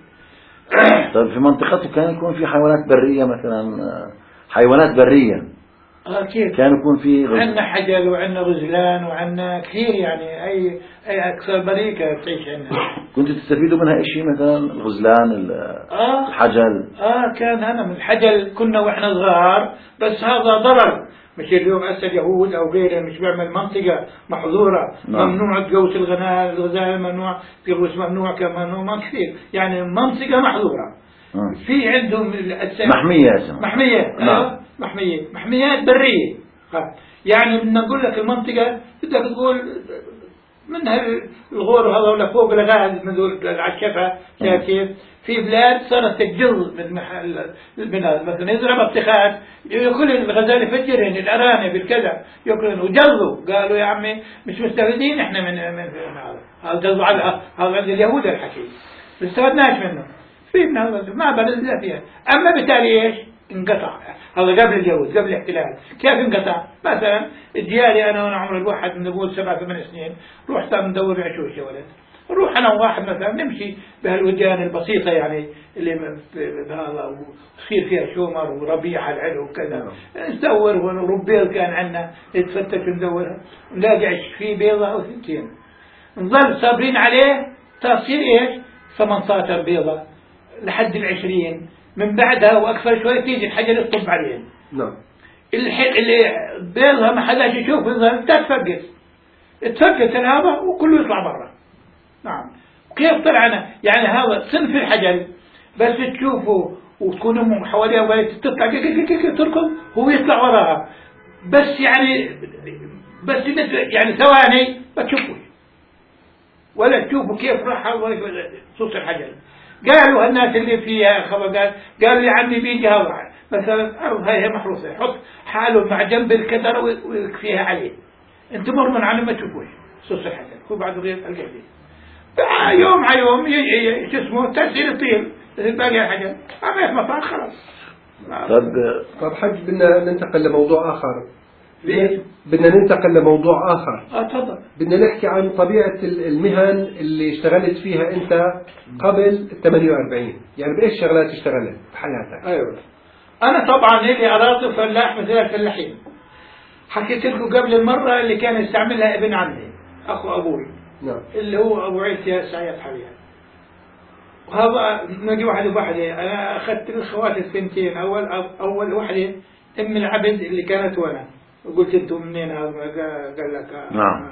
طيب في منطقته كان يكون في حيوانات برية مثلا حيوانات برية؟ آه كيف؟ كان يكون في غز... عندنا حجل وعندنا غزلان وعندنا كثير يعني أي أي أكثر بريكة تعيش عندنا. كنتوا تستفيدوا منها شيء مثلا الغزلان آه الحجل؟ آه كان أنا من الحجل كنا وإحنا صغار بس هذا ضرر مش اليوم هسه يهود أو غيره مش بيعمل منطقة محظورة. نعم. ممنوع تقوس الغناء الغزال ممنوع تقوس ممنوع كمان ممنوع كثير يعني منطقة محظورة. آه. في عندهم محمية اسمها محمية. نعم. آه محمية محميات برية. يعني بدنا نقول لك المنطقة بدك تقول من الغور هذا ولا فوق الغاز من دول العشفة شايف كيف؟ في بلاد صارت تجل من محل البناء مثلا يضرب اتخاذ يأكل الغزال يفجرهن الأرانب بالكذا يأكلهن وجلوا قالوا يا عمي مش مستفيدين احنا من من هذا هذا جلوا على هذا عند اليهود الحكي ما استفدناش منه في من هذا ما بلدنا فيها. أما بالتالي ايش؟ انقطع هذا قبل اليهود قبل الاحتلال. كيف انقطع؟ مثلا جيالي انا وانا عمري الواحد نقول سبع ثمان سنين رحت ندور عشوش يا ولد نروح انا وواحد مثلا نمشي بهالوديان البسيطه يعني اللي بهذا وتصير فيها شومر وربيع العلو وكذا ندور وربيض كان عندنا نتفتش ندورها نلاقي في بيضه او ثنتين نظل صابرين عليه تصير ايش؟ ثمانية عشر بيضه لحد العشرين من بعدها واكثر شوي تيجي الحجر يطب عليهم. نعم. اللي بيضها ما حداش يشوف يظهر تتفقس تفقس هذا وكله يطلع برا. نعم. كيف طلعنا يعني هذا صنف الحجر بس تشوفه وتكون امه حواليها وهي تطلع تركض هو يطلع وراها بس يعني بس يعني ثواني ما تشوفوش ولا تشوفوا كيف راح صوص الحجر. قالوا الناس اللي فيها خبقات قالوا يا عمي بيجي هذا مثلا أرض هاي محروسة يحط حاله مع جنب الكدر ويكفيها عليه انت مر من عنه ما تشوفوش صوص الحجر هو بعد غير القلبي يوم على يوم شو اسمه تأثير يطير باقي الحجر أما يسمطان خلاص. طب طب حج بدنا ننتقل لموضوع آخر. بدنا ننتقل لموضوع آخر. اه تفضل. بدنا نحكي عن طبيعة المهن اللي اشتغلت فيها أنت قبل ثمانية وأربعين يعني بإيش شغلات اشتغلت بحياتك؟ أيوة. أنا طبعا لي أراضي فلاح مثل الفلاحين. حكيت لكم قبل المرة اللي كان يستعملها ابن عمي أخو أبوي. نعم. اللي هو أبو عيسى سعيد حاليا. وهذا نجي واحد وواحدة أنا أخذت الخوات الثنتين أول أول واحدة أم العبد اللي كانت وأنا. قلت انتم منين هذا قال لك نعم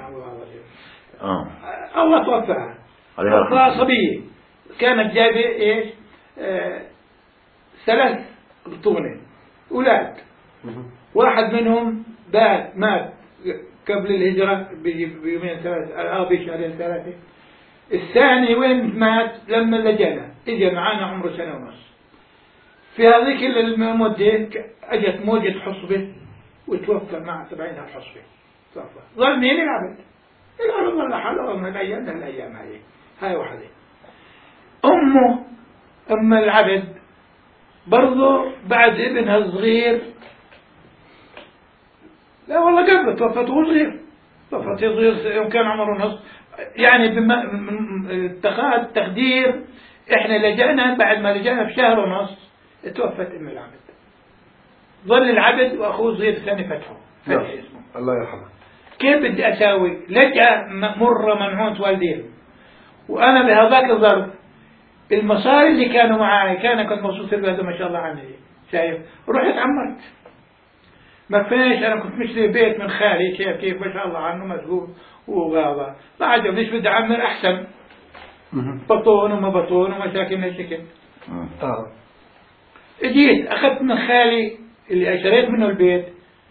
اه الله توفاها صبية كانت جايبه ايش آه ثلاث بطونه اولاد واحد منهم بات مات قبل الهجرة بيومين ثلاثة اه بشهرين ثلاثة الثاني وين مات لما لجأنا اجى معانا عمره سنة ونص في هذيك المدة اجت موجة حصبة وتوفى مع تبعينها الحصبة. ظل مين العبد؟ العبد ظل حاله من الايام من الايام هاي هاي واحدة. امه ام العبد برضه بعد ابنها الصغير، لا والله قبل توفت وهو صغير، توفت صغير يوم كان عمره نص، يعني بما تقدير احنا لجأنا بعد ما لجأنا في شهر ونص توفت ام العبد. ظل العبد واخوه صغير ثاني فتحه فتح اسمه الله يرحمه. كيف بدي اساوي؟ لجأ مرة منعوت والدين، وانا بهذاك الظرف المصاري اللي كانوا معاي كان كنت مبسوط في البلد ما شاء الله عني، شايف؟ رحت عمرت ما فيش، انا كنت مشتري بيت من خالي شايف كيف ما شاء الله عنه مسجون وغابة، ما عجبنيش بدي اعمر احسن بطون وما بطون ومشاكل من الشكل. اه اجيت اخذت من خالي اللي اشتريت منه البيت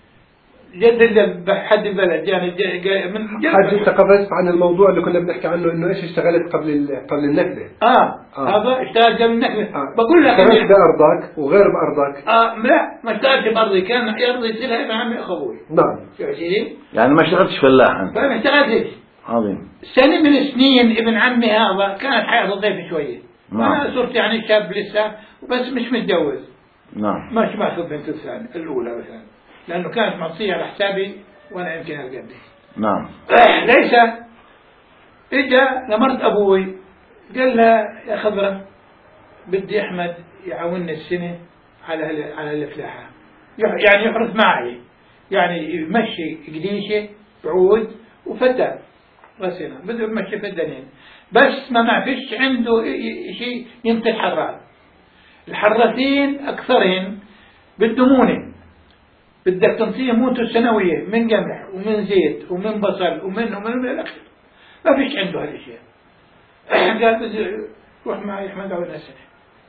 جد حد البلد يعني من حد انت قفزت عن الموضوع اللي كنا بنحكي عنه انه ايش اشتغلت قبل قبل النكبه. اه, آه. هذا اشتغلت قبل النكبه. آه. بقول لك اشتغلت بارضك وغير بارضك. اه لا ما اشتغلتش بارضي، كان ارضي يصيرها ابن عمي اخوي. نعم يعني ما اشتغلتش فلاحا. فما اشتغلتش. عظيم. سنه من السنين ابن عمي هذا كانت حياته ضيفه شويه. نعم. انا صرت يعني شاب لسه بس مش متجوز. نعم. مش ماخذ بنت الثانيه الاولى مثلا لانه كانت معطيه على حسابي وانا يمكن القدي. نعم. آه ليس اجا لمرت ابوي قال لها يا خضرة بدي احمد يعاونني السنه على على الفلاحه، يعني يحرث معي، يعني يمشي قديشه بعود وفدان راسنا بده يمشي فدانين، بس ما ما فيش عنده شيء ينتج حراث. الحراثين اكثرهم بالدمونه بدك تنطيه موته السنوية من قمح ومن زيت ومن بصل ومن ومن من الأخير، ما فيش عنده هالشيء. قال بدي روح معي أحمد أول السنة.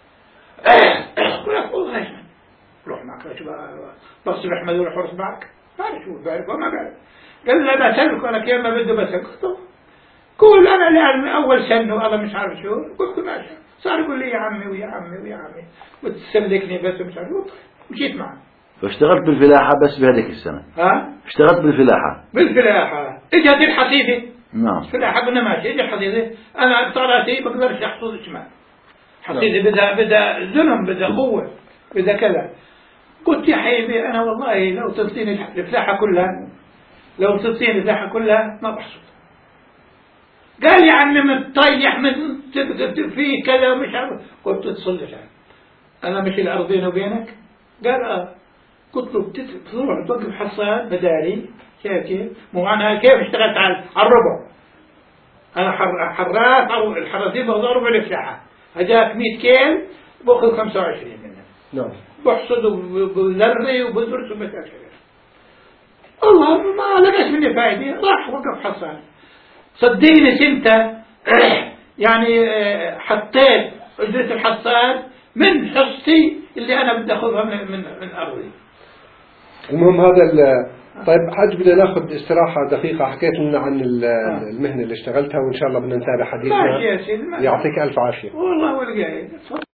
قلت والله يا أحمد روح معك شو بصل أحمد وروح حرص معك، ما شو بعرف وما بعرف. قال لا بسلك ولا كيف ما بده بسلك. قول أنا لأن أول سنة والله مش عارف شو. قلت ماشي. صار يقول لي يا عمي ويا عمي ويا عمي وتسلكني بس مش عارف. مشيت معه. فاشتغلت بالفلاحة بس بهذيك السنة. ها؟ اشتغلت بالفلاحة. بالفلاحة. اجت الحصيدة. نعم. الفلاحة قلنا ماشي، اجت الحصيدة، أنا بطاراتي بقدرش أحصد شمال. حصيدة بدها بدها زلم، بدها قوة، بدها كذا. قلت يا حبيبي أنا والله لو تنطيني الفلاحة كلها، لو تنطيني الفلاحة كلها ما بحصد. قال يا عمي من طيب يا أحمد في كذا ومش عارف. قلت تصلي أنا مش الأرض بيني وبينك؟ قال آه. قلت له بتروح توقف حصاد بداري كيف كيف؟ مو أنا كيف اشتغلت على الربع؟ أنا حراث أو الحراثين باخذ ربع الفلاحة، هجاك مية كيل باخذ خمسة وعشرين منها. نعم. بحصد وبذري وبدرس ومشاكل. الله ما لقيت مني فايدة، راح وقف حصاد. صدقني سنت يعني حطيت أجرة الحصاد من حصتي اللي أنا بدي أخذها من من من أرضي. المهم هذا طيب حاج بدنا ناخذ استراحة دقيقة، حكيت لنا عن المهنة اللي اشتغلتها وإن شاء الله بدنا نتابع حديثنا. ماشي يا سيدي. يعطيك ألف عافية. والله والقايد.